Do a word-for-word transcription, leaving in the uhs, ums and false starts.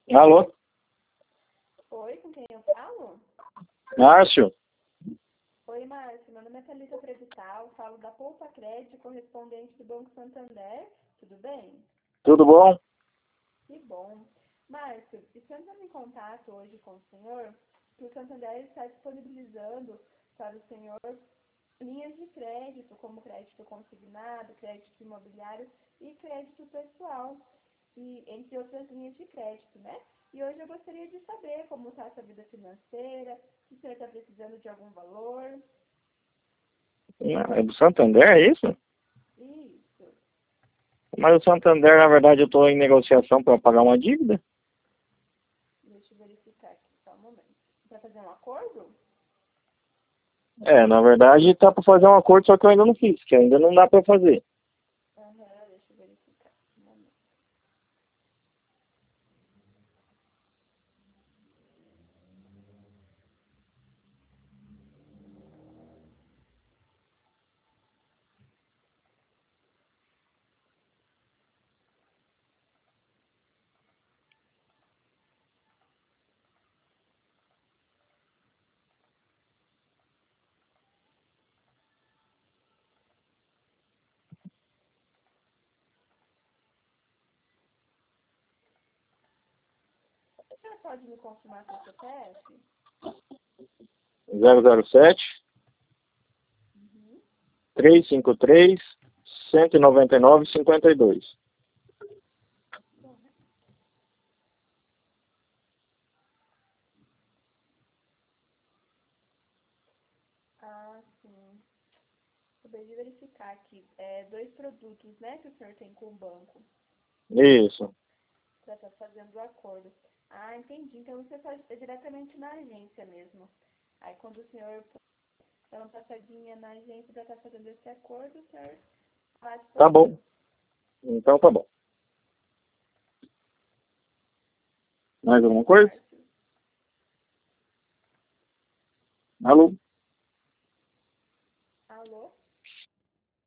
Alô? Oi, com quem eu falo? Márcio? Oi, Márcio. Meu nome é Thalita Prevital, falo da Poupa Crédito, correspondente do Banco Santander. Tudo bem? Tudo bom? Que bom. Márcio, estamos em contato hoje com o senhor, que o Santander está disponibilizando para o senhor linhas de crédito, como crédito consignado, crédito imobiliário e crédito pessoal, e entre outras linhas de crédito, né? E hoje eu gostaria de saber como está a sua vida financeira, se o senhor está precisando de algum valor. Ah, é do Santander, é isso? Isso. Mas o Santander, na verdade, eu estou em negociação para pagar uma dívida. Deixa eu verificar aqui, só um momento. Vai fazer um acordo? É, na verdade, tá para fazer um acordo, só que eu ainda não fiz, que ainda não dá para fazer. Aham, deixa eu verificar. Um momento. O senhor pode me confirmar seu C P F? zero zero sete, Uhum. trezentos e cinquenta e três, cento e noventa e nove, cinquenta e dois. Ah, sim. Acabei de verificar aqui. É, dois produtos, né, que o senhor tem com o banco Isso. para estar fazendo o acordo. Ah, entendi. Então você faz é diretamente na agência mesmo. Aí quando o senhor dá uma passadinha na agência para estar fazendo esse acordo, o senhor faz Tá por lá. bom. Então tá bom. Mais alguma Ok, coisa? Márcio. Alô?